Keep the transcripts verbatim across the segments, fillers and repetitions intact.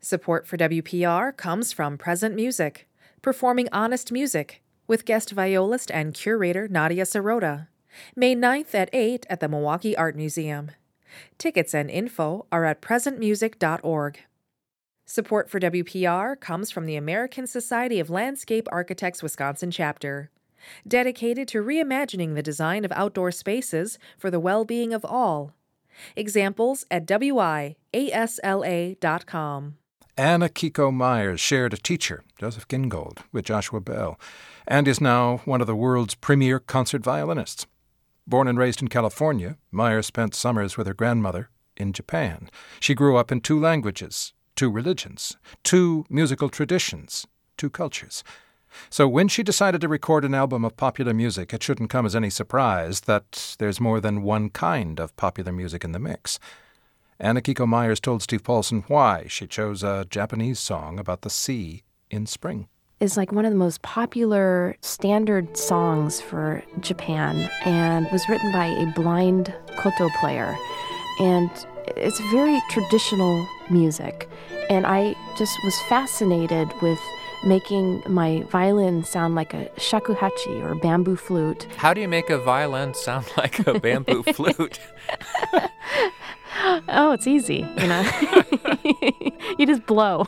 Support for W P R comes from Present Music, performing honest music, with guest violist and curator Nadia Sirota. May ninth at eight at the Milwaukee Art Museum. Tickets and info are at present music dot org. Support for W P R comes from the American Society of Landscape Architects Wisconsin chapter, dedicated to reimagining the design of outdoor spaces for the well-being of all. Examples at W I A S L A dot com. Anna Kiko Myers shared a teacher, Joseph Gingold, with Joshua Bell, and is now one of the world's premier concert violinists. Born and raised in California, Myers spent summers with her grandmother in Japan. She grew up in two languages, two religions, two musical traditions, two cultures. So when she decided to record an album of popular music, it shouldn't come as any surprise that there's more than one kind of popular music in the mix. Anna Kiko Myers told Steve Paulson why she chose a Japanese song about the sea in spring. Is like one of the most popular standard songs for Japan and was written by a blind koto player. And it's very traditional music. And I just was fascinated with making my violin sound like a shakuhachi or bamboo flute. How do you make a violin sound like a bamboo flute? Oh, it's easy, you know. You just blow.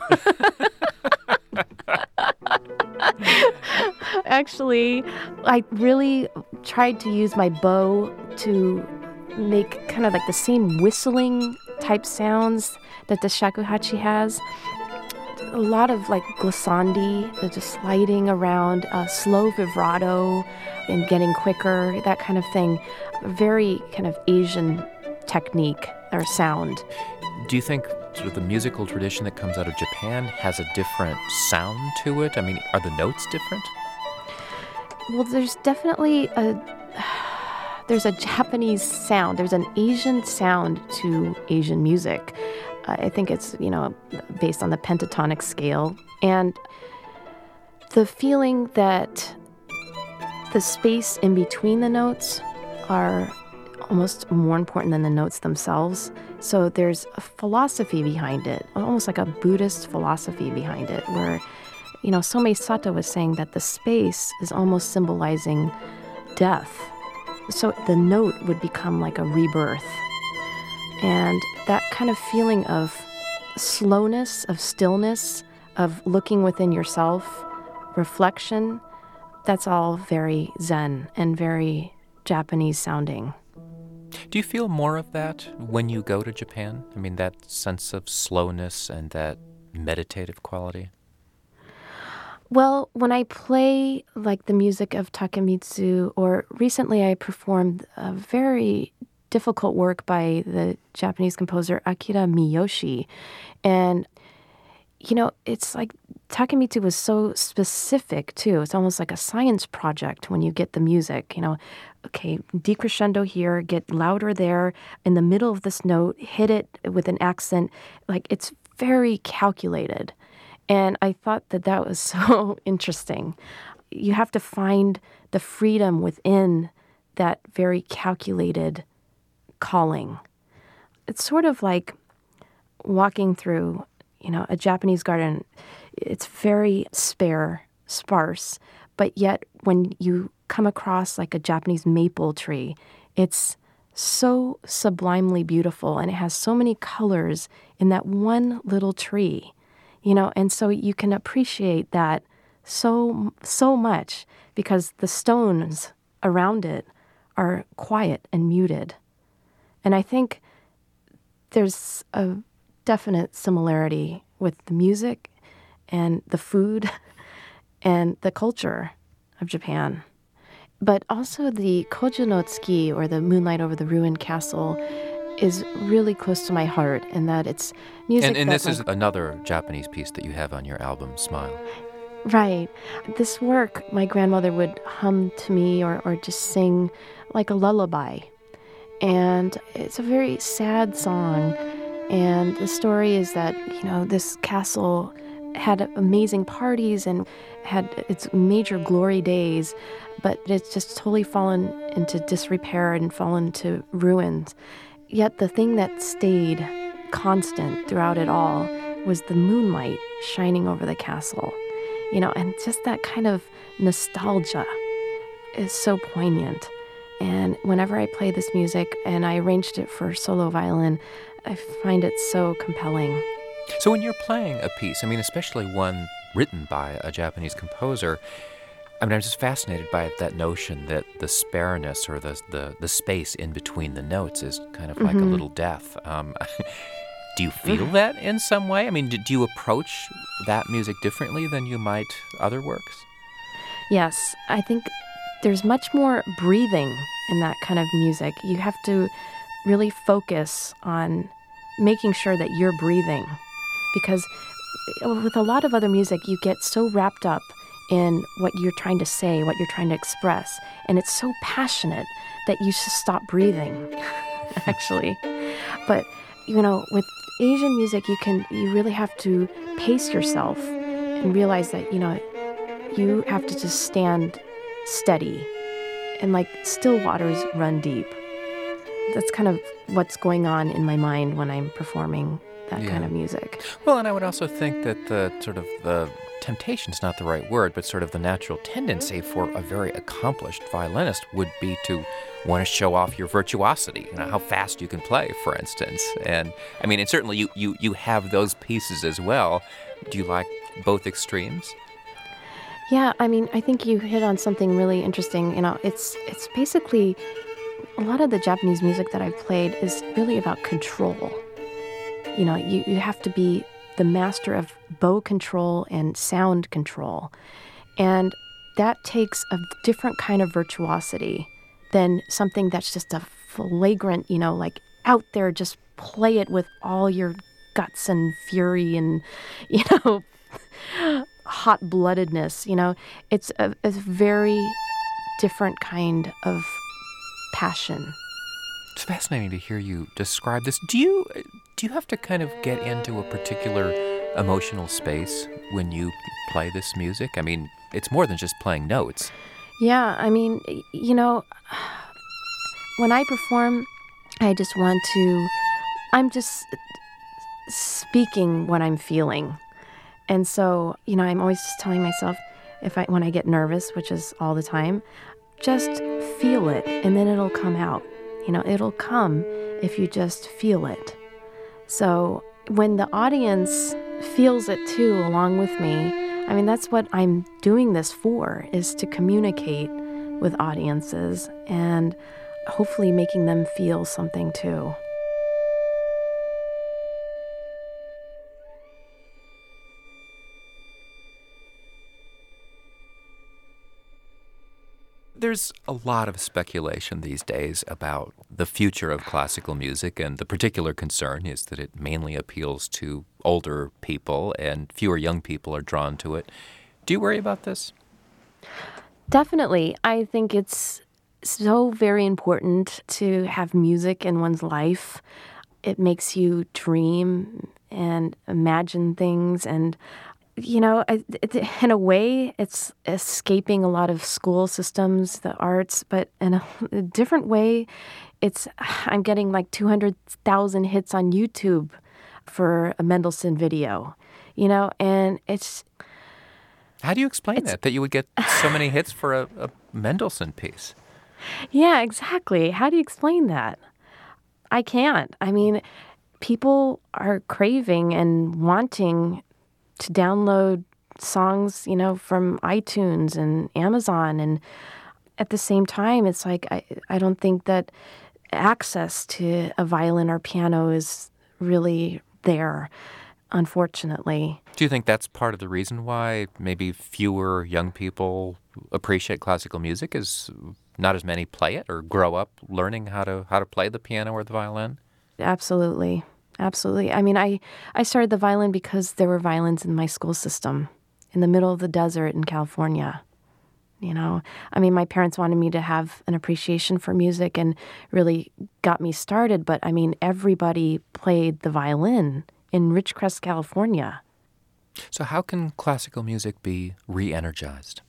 Actually, I really tried to use my bow to make kind of like the same whistling type sounds that the shakuhachi has. A lot of like glissandi, just sliding around, uh, slow vibrato and getting quicker, that kind of thing. Very kind of Asian technique or sound. Do you think sort of the musical tradition that comes out of Japan has a different sound to it? I mean, are the notes different? Well, there's definitely a there's a Japanese sound. There's an Asian sound to Asian music. Uh, I think it's, you know, based on the pentatonic scale. And the feeling that the space in between the notes are almost more important than the notes themselves. So there's a philosophy behind it, almost like a Buddhist philosophy behind it, where, you know, Somei Sato was saying that the space is almost symbolizing death. So the note would become like a rebirth. And that kind of feeling of slowness, of stillness, of looking within yourself, reflection, that's all very Zen and very Japanese sounding. Do you feel more of that when you go to Japan? I mean, that sense of slowness and that meditative quality? Well, when I play like the music of Takemitsu, or recently I performed a very difficult work by the Japanese composer Akira Miyoshi. And, you know, it's like Takemitsu was so specific, too. It's almost like a science project when you get the music, you know. Okay, decrescendo here, get louder there, in the middle of this note, hit it with an accent. Like, it's very calculated. And I thought that that was so interesting. You have to find the freedom within that very calculated calling. It's sort of like walking through, you know, a Japanese garden. It's very spare, sparse, but yet when you come across like a Japanese maple tree, it's so sublimely beautiful, and it has so many colors in that one little tree, you know, and so you can appreciate that so, so much because the stones around it are quiet and muted. And I think there's a definite similarity with the music and the food and the culture of Japan. But also the Kojo no Tsuki, or the Moonlight Over the Ruined Castle, is really close to my heart in that it's music. And, and that this my, is another Japanese piece that you have on your album, Smile. Right. This work, my grandmother would hum to me or, or just sing like a lullaby. And it's a very sad song. And the story is that, you know, this castle had amazing parties and had its major glory days, but it's just totally fallen into disrepair and fallen to ruins. Yet the thing that stayed constant throughout it all was the moonlight shining over the castle. You know, and just that kind of nostalgia is so poignant. And whenever I play this music, and I arranged it for solo violin, I find it so compelling. So when you're playing a piece, I mean, especially one written by a Japanese composer, I mean, I'm just fascinated by that notion that the spareness or the the, the space in between the notes is kind of like Mm-hmm. a little death. Um, do you feel that in some way? I mean, do, do you approach that music differently than you might other works? Yes, I think there's much more breathing in that kind of music. You have to really focus on making sure that you're breathing, because with a lot of other music, you get so wrapped up in what you're trying to say, what you're trying to express, and it's so passionate that you just stop breathing, actually. But, you know, with Asian music, you can, you really have to pace yourself and realize that, you know, you have to just stand steady and like still waters run deep. That's kind of what's going on in my mind when I'm performing that Yeah. kind of music. Well, and I would also think that the sort of the temptation's not the right word, but sort of the natural tendency for a very accomplished violinist would be to want to show off your virtuosity, you know, how fast you can play, for instance. And I mean, and certainly you, you, you have those pieces as well. Do you like both extremes? Yeah, I mean, I think you hit on something really interesting. You know, it's it's basically a lot of the Japanese music that I've played is really about control. You know, you, you have to be the master of bow control and sound control. And that takes a different kind of virtuosity than something that's just a flagrant, you know, like out there, just play it with all your guts and fury and, you know, hot-bloodedness. You know, it's a, a very different kind of passion. It's fascinating to hear you describe this. Do you do you have to kind of get into a particular emotional space when you play this music? I mean, it's more than just playing notes. Yeah, I mean, y- you know, when I perform, I just want to, I'm just speaking what I'm feeling. And so, you know, I'm always just telling myself, if I, when I get nervous, which is all the time, just feel it and then it'll come out. You know, it'll come if you just feel it. So when the audience feels it too along with me, I mean, that's what I'm doing this for, is to communicate with audiences and hopefully making them feel something too. There's a lot of speculation these days about the future of classical music, and the particular concern is that it mainly appeals to older people and fewer young people are drawn to it. Do you worry about this? Definitely. I think it's so very important to have music in one's life. It makes you dream and imagine things, and you know, I- it- in a way, it's escaping a lot of school systems, the arts, but in a, a different way, it's I'm getting like two hundred thousand hits on YouTube for a Mendelssohn video, you know, and it's, How do you explain It's- that, that you would get so many hits for a, a Mendelssohn piece? yeah, exactly. How do you explain that? I can't. I mean, people are craving and wanting to download songs, you know, from iTunes and Amazon. And at the same time, it's like, I, I don't think that access to a violin or piano is really there, unfortunately. Do you think that's part of the reason why maybe fewer young people appreciate classical music, is not as many play it or grow up learning how to how to play the piano or the violin? Absolutely. Absolutely. I mean, I, I started the violin because there were violins in my school system in the middle of the desert in California. You know, I mean, my parents wanted me to have an appreciation for music and really got me started. But I mean, everybody played the violin in Ridgecrest, California. So how can classical music be re-energized?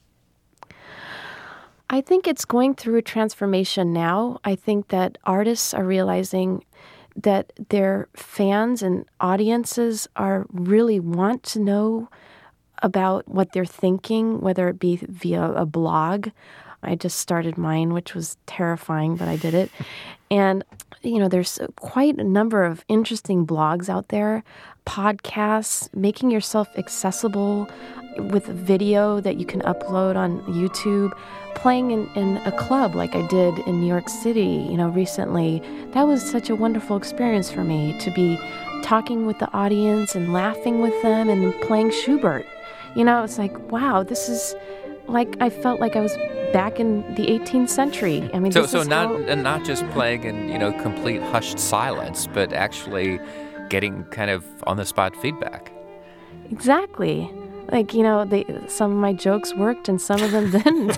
I think it's going through a transformation now. I think that artists are realizing that their fans and audiences are really want to know about what they're thinking, whether it be via a blog. I just started mine, which was terrifying, but I did it. And, you know, there's quite a number of interesting blogs out there, podcasts, making yourself accessible with a video that you can upload on YouTube, playing in, in a club like I did in New York City, you know, recently. That was such a wonderful experience for me, to be talking with the audience and laughing with them and playing Schubert. You know, it's like, wow, this is like, I felt like I was back in the eighteenth century. I mean, so this so is not how... and not just playing in, you know, complete hushed silence, but actually getting kind of on the spot feedback. Exactly. Like, you know, they, some of my jokes worked and some of them didn't.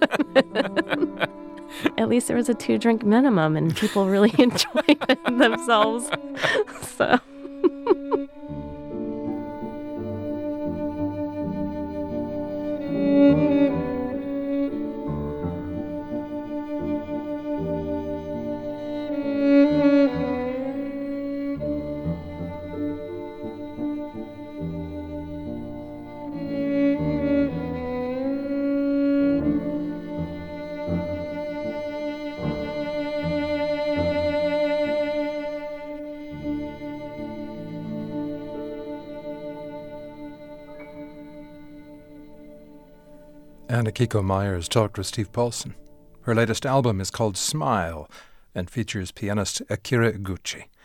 At least there was a two drink minimum and people really enjoyed themselves. So. And Akiko Myers talked with Steve Paulson. Her latest album is called Smile and features pianist Akira Iguchi.